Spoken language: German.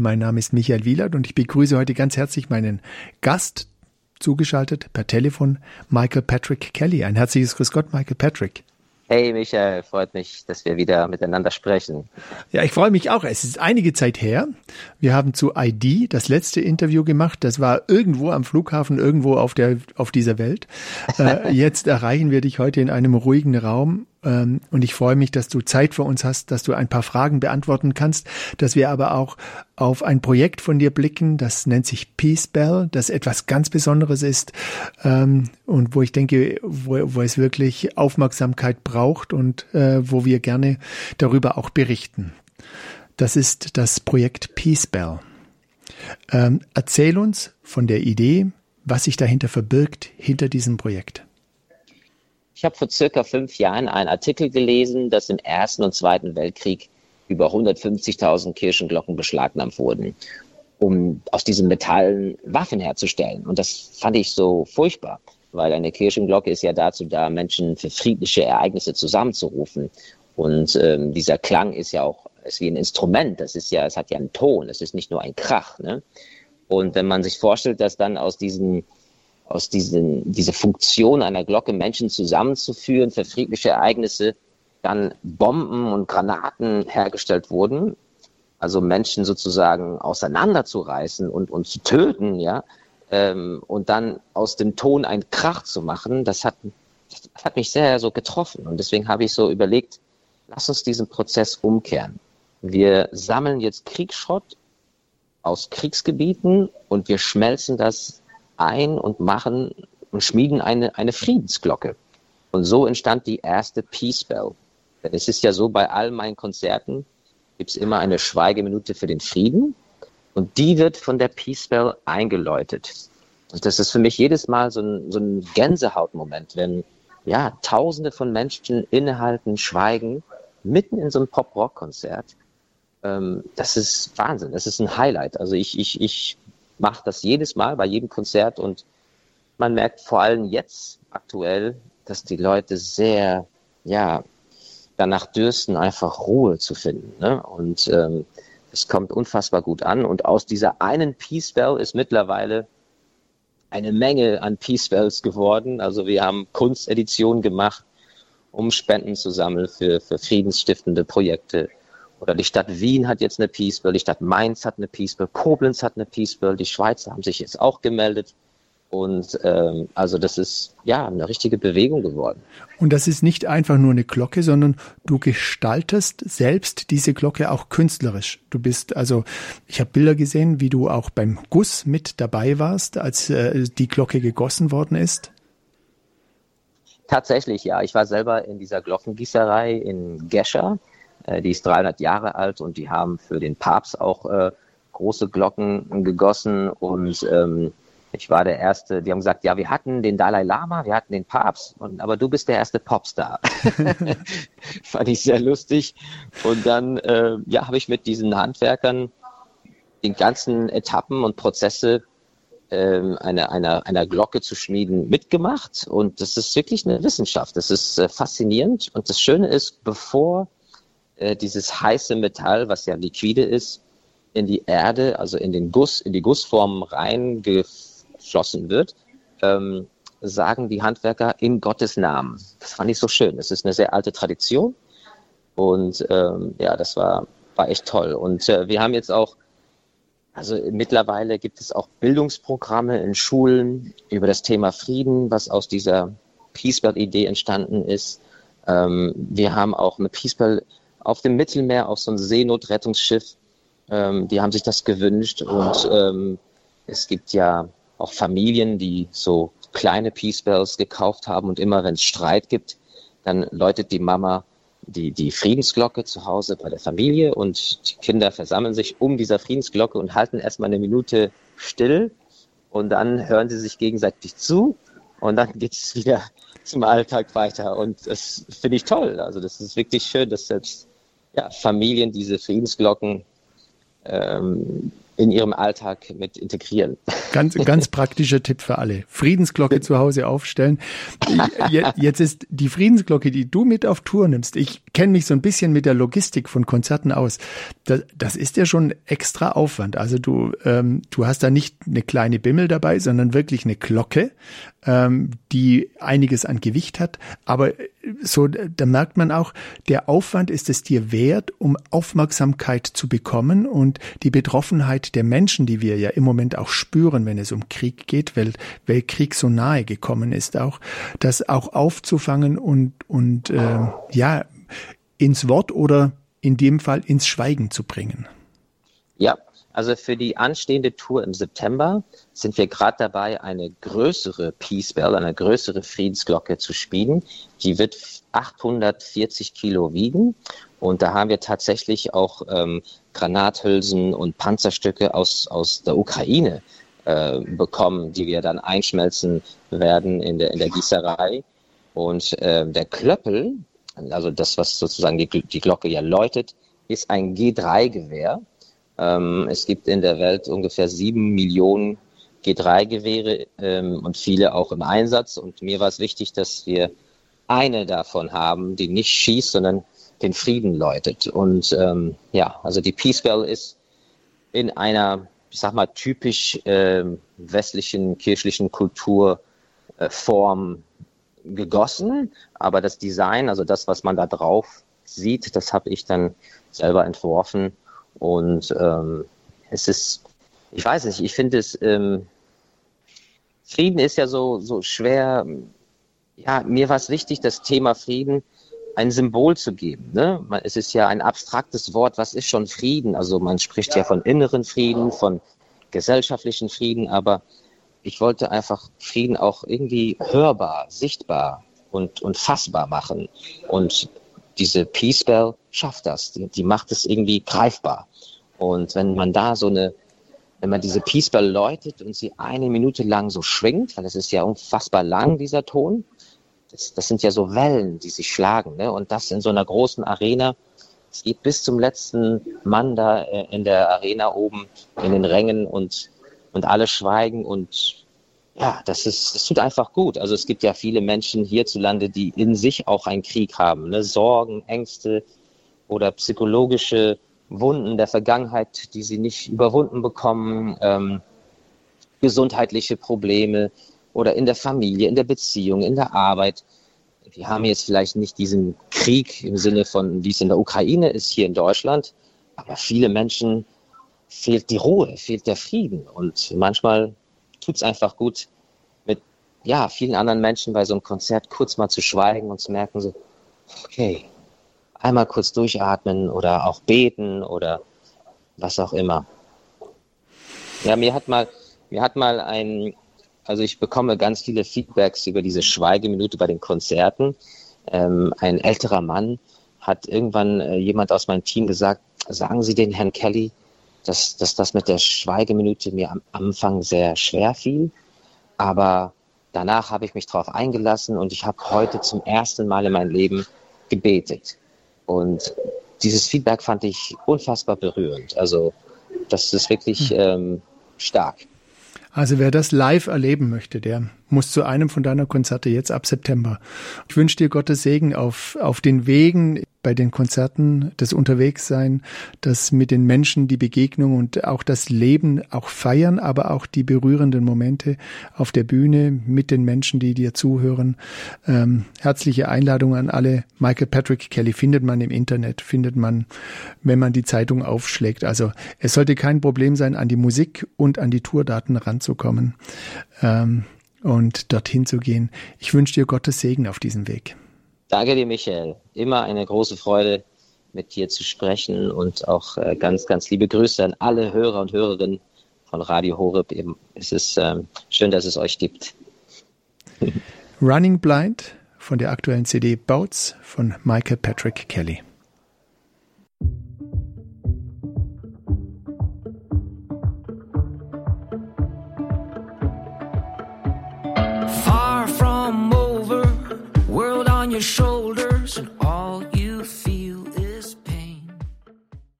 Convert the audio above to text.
Mein Name ist Michael Wielert und ich begrüße heute ganz herzlich meinen Gast, zugeschaltet per Telefon, Michael Patrick Kelly. Ein herzliches Grüß Gott, Michael Patrick. Hey Michael, freut mich, dass wir wieder miteinander sprechen. Ja, ich freue mich auch. Es ist einige Zeit her. Wir haben zu ID das letzte Interview gemacht. Das war irgendwo am Flughafen, irgendwo auf dieser Welt. Jetzt erreichen wir dich heute in einem ruhigen Raum. Und ich freue mich, dass du Zeit für uns hast, dass du ein paar Fragen beantworten kannst, dass wir aber auch auf ein Projekt von dir blicken, das nennt sich Peace Bell, das etwas ganz Besonderes ist und wo ich denke, wo es wirklich Aufmerksamkeit braucht und wo wir gerne darüber auch berichten. Das ist das Projekt Peace Bell. Erzähl uns von der Idee, was sich dahinter verbirgt, hinter diesem Projekt. Ich habe vor circa 5 Jahren einen Artikel gelesen, dass im Ersten und Zweiten Weltkrieg über 150.000 Kirchenglocken beschlagnahmt wurden, um aus diesen Metallen Waffen herzustellen. Und das fand ich so furchtbar, weil eine Kirchenglocke ist ja dazu da, Menschen für friedliche Ereignisse zusammenzurufen. Und dieser Klang ist ja auch ist wie ein Instrument. Es hat ja einen Ton. Es ist nicht nur ein Krach. Ne? Und wenn man sich vorstellt, dass dann diese Funktion einer Glocke, Menschen zusammenzuführen für friedliche Ereignisse, dann Bomben und Granaten hergestellt wurden, also Menschen sozusagen auseinanderzureißen und zu töten, ja, und dann aus dem Ton einen Krach zu machen, das hat mich sehr so getroffen. Und deswegen habe ich so überlegt, lass uns diesen Prozess umkehren. Wir sammeln jetzt Kriegsschrott aus Kriegsgebieten und wir schmelzen das ein und machen und schmieden eine Friedensglocke. Und so entstand die erste Peace Bell. Denn es ist ja so, bei all meinen Konzerten gibt es immer eine Schweigeminute für den Frieden und die wird von der Peace Bell eingeläutet. Und das ist für mich jedes Mal so ein Gänsehautmoment, wenn ja Tausende von Menschen innehalten, schweigen, mitten in so einem Pop-Rock-Konzert. Das ist Wahnsinn, das ist ein Highlight. Also ich mache das jedes Mal bei jedem Konzert und man merkt vor allem jetzt aktuell, dass die Leute sehr, danach dürsten, einfach Ruhe zu finden. Ne? Und es kommt unfassbar gut an. Und aus dieser einen Peace Bell ist mittlerweile eine Menge an Peace Bells geworden. Also wir haben Kunsteditionen gemacht, um Spenden zu sammeln für friedensstiftende Projekte. Oder die Stadt Wien hat jetzt eine Peace Bell, die Stadt Mainz hat eine Peace Bell, Koblenz hat eine Peace Bell, die Schweizer haben sich jetzt auch gemeldet. Und also das ist eine richtige Bewegung geworden. Und das ist nicht einfach nur eine Glocke, sondern du gestaltest selbst diese Glocke auch künstlerisch. Ich habe Bilder gesehen, wie du auch beim Guss mit dabei warst, als die Glocke gegossen worden ist. Tatsächlich, ja. Ich war selber in dieser Glockengießerei in Gescher. Die ist 300 Jahre alt und die haben für den Papst auch große Glocken gegossen und ich war der Erste, die haben gesagt, ja, wir hatten den Dalai Lama, wir hatten den Papst, aber du bist der erste Popstar. Fand ich sehr lustig. Und dann habe ich mit diesen Handwerkern den ganzen Etappen und Prozesse einer Glocke zu schmieden mitgemacht. Und das ist wirklich eine Wissenschaft. Das ist faszinierend. Und das Schöne ist, bevor dieses heiße Metall, was ja liquide ist, in die Erde, also in die Gussform reingeflossen wird, sagen die Handwerker in Gottes Namen. Das fand ich so schön. Das ist eine sehr alte Tradition und das war echt toll. Und wir haben jetzt auch, also mittlerweile gibt es auch Bildungsprogramme in Schulen über das Thema Frieden, was aus dieser Peace Bell-Idee entstanden ist. Wir haben auch eine Peace Bell auf dem Mittelmeer, auf so einem Seenotrettungsschiff. Die haben sich das gewünscht und es gibt ja auch Familien, die so kleine Peace Bells gekauft haben und immer wenn es Streit gibt, dann läutet die Mama die Friedensglocke zu Hause bei der Familie und die Kinder versammeln sich um dieser Friedensglocke und halten erstmal eine Minute still und dann hören sie sich gegenseitig zu und dann geht es wieder zum Alltag weiter und das finde ich toll. Also das ist wirklich schön, dass selbst Familien diese Friedensglocken in ihrem Alltag mit integrieren. Ganz praktischer Tipp für alle. Friedensglocke zu Hause aufstellen. Jetzt ist die Friedensglocke, die du mit auf Tour nimmst. Ich kenne mich so ein bisschen mit der Logistik von Konzerten aus. Das ist ja schon extra Aufwand. Also du hast da nicht eine kleine Bimmel dabei, sondern wirklich eine Glocke, die einiges an Gewicht hat. Aber so, da merkt man auch, der Aufwand ist es dir wert, um Aufmerksamkeit zu bekommen und die Betroffenheit der Menschen, die wir ja im Moment auch spüren, wenn es um Krieg geht, weil Krieg so nahe gekommen ist, auch das auch aufzufangen und ins Wort oder in dem Fall ins Schweigen zu bringen. Ja, also für die anstehende Tour im September sind wir gerade dabei, eine größere Peace Bell, eine größere Friedensglocke zu spielen. Die wird 840 Kilo wiegen und da haben wir tatsächlich auch Granathülsen und Panzerstücke aus der Ukraine bekommen, die wir dann einschmelzen werden in der Gießerei. Und der Klöppel, also das, was sozusagen die Glocke ja läutet, ist ein G3-Gewehr. Es gibt in der Welt ungefähr 7 Millionen G3-Gewehre und viele auch im Einsatz. Und mir war es wichtig, dass wir eine davon haben, die nicht schießt, sondern den Frieden läutet. Und also die Peace Bell ist in einer, ich sag mal, typisch westlichen kirchlichen Kulturform gegossen. Aber das Design, also das, was man da drauf sieht, das habe ich dann selber entworfen. Und es ist, ich weiß nicht, ich finde es, Frieden ist ja so schwer. Ja, mir war es wichtig, das Thema Frieden ein Symbol zu geben. Ne? Es ist ja ein abstraktes Wort. Was ist schon Frieden? Also man spricht ja von inneren Frieden, von gesellschaftlichen Frieden, aber ich wollte einfach Frieden auch irgendwie hörbar, sichtbar und fassbar machen. Und diese Peace Bell schafft das. Die macht es irgendwie greifbar. Und wenn man wenn man diese Peace Bell läutet und sie 1 Minute lang so schwingt, weil es ist ja unfassbar lang, dieser Ton, das sind ja so Wellen, die sich schlagen, ne? Und das in so einer großen Arena. Es geht bis zum letzten Mann da in der Arena oben in den Rängen und alle schweigen und ja, das tut einfach gut. Also es gibt ja viele Menschen hierzulande, die in sich auch einen Krieg haben, ne? Sorgen, Ängste oder psychologische Wunden der Vergangenheit, die sie nicht überwunden bekommen, gesundheitliche Probleme oder in der Familie, in der Beziehung, in der Arbeit. Die haben jetzt vielleicht nicht diesen Krieg im Sinne von, wie es in der Ukraine ist, hier in Deutschland, aber viele Menschen fehlt die Ruhe, fehlt der Frieden und manchmal tut es einfach gut, mit vielen anderen Menschen bei so einem Konzert kurz mal zu schweigen und zu merken so, okay, einmal kurz durchatmen oder auch beten oder was auch immer. Ja, mir hat mal also ich bekomme ganz viele Feedbacks über diese Schweigeminute bei den Konzerten. Ein älterer Mann hat irgendwann jemand aus meinem Team gesagt, sagen Sie den Herrn Kelly, dass das mit der Schweigeminute mir am Anfang sehr schwer fiel. Aber danach habe ich mich darauf eingelassen und ich habe heute zum ersten Mal in meinem Leben gebetet. Und dieses Feedback fand ich unfassbar berührend. Also das ist wirklich stark. Also wer das live erleben möchte, der muss zu einem von deiner Konzerte jetzt ab September. Ich wünsche dir Gottes Segen auf den Wegen, bei den Konzerten, das Unterwegssein, das mit den Menschen, die Begegnung und auch das Leben auch feiern, aber auch die berührenden Momente auf der Bühne mit den Menschen, die dir zuhören. Herzliche Einladung an alle. Michael Patrick Kelly findet man im Internet, findet man, wenn man die Zeitung aufschlägt. Also es sollte kein Problem sein, an die Musik und an die Tourdaten ranzukommen und dorthin zu gehen. Ich wünsche dir Gottes Segen auf diesem Weg. Danke dir, Michael. Immer eine große Freude, mit dir zu sprechen und auch ganz, ganz liebe Grüße an alle Hörer und Hörerinnen von Radio Horeb. Es ist schön, dass es euch gibt. Running Blind von der aktuellen CD Boats von Michael Patrick Kelly. Far from over, world on your shoulders.